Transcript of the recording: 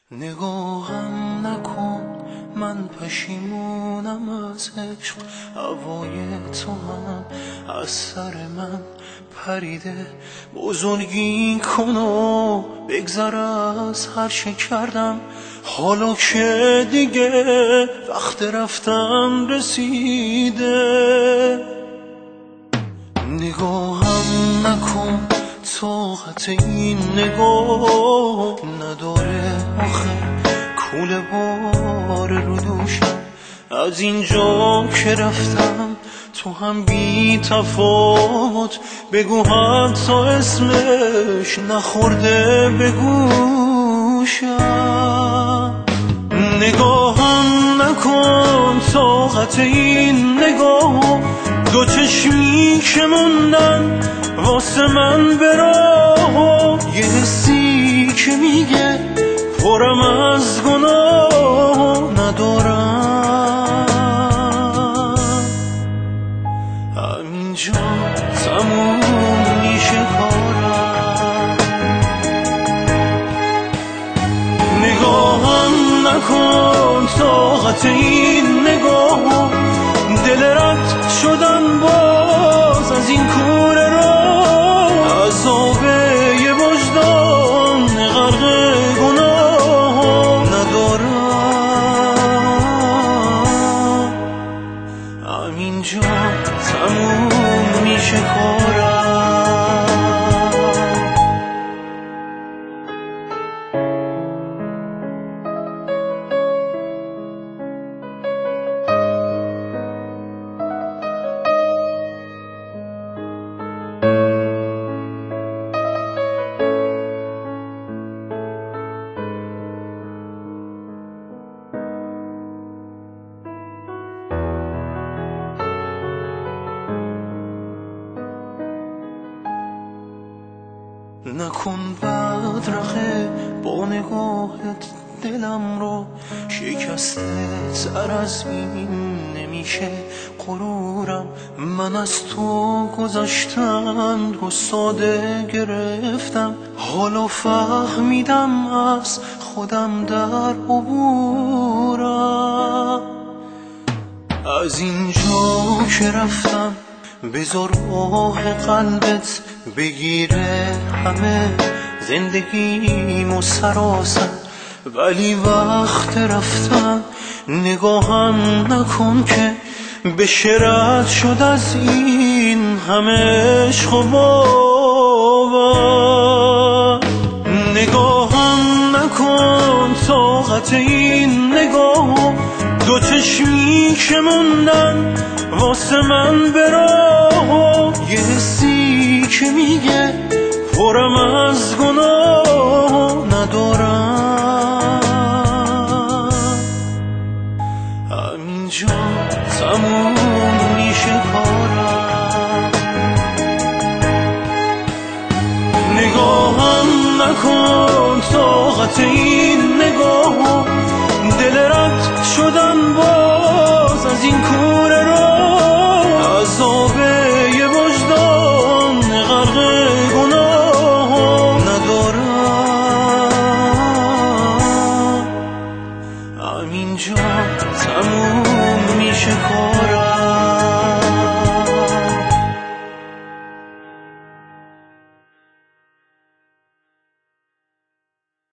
نگاهم نکن، من پشیمونم از عشق. هوای تو هم از سر من پریده. بزرگی کن و بگذر از هر چه کردم. حالا که دیگه وقت رفتن رسیده. نگاهم نکن، طاقت این نگاه نداره آخه. کوله بار رو دوشم، از اینجا که رفتم تو هم بی تفاوت. بگو حتی اسمش نخورده به گوشم. نگاهم نکن، طاقت این نگاه. دو چشمی که موندن واسه من به راه. یه حسی که میگه پرم از گناه ندارم. همینجا تموم میشه کارم. نگاهم نکن، طاقت این نگاه. دل رد شدن باز از این کوره را. عذاب یه وجدان غرق گناه ندارم. همینجا تموم میشه کارم. نکن بدرقه با نگاهت دلم رو شکسته. تر از این نمیشه غرورم. من از تو گذشتن رو ساده گرفتم. حالا فهمیدم از خودم در عبورم. از اینجا که رفتم بذار آه قلبت بگیره همه زندگیمو سراسر. ولی وقت رفتن نگاهم نکن که بشه رد شد از این همه عشق و باور. نگاهم نکن، طاقت این نگاه. دو چشمی که موندن واسه من به راه. یه حسی که میگه پرم از گناه ندارم. همینجا تموم میشه کارم. نگاهم نکن، طاقت این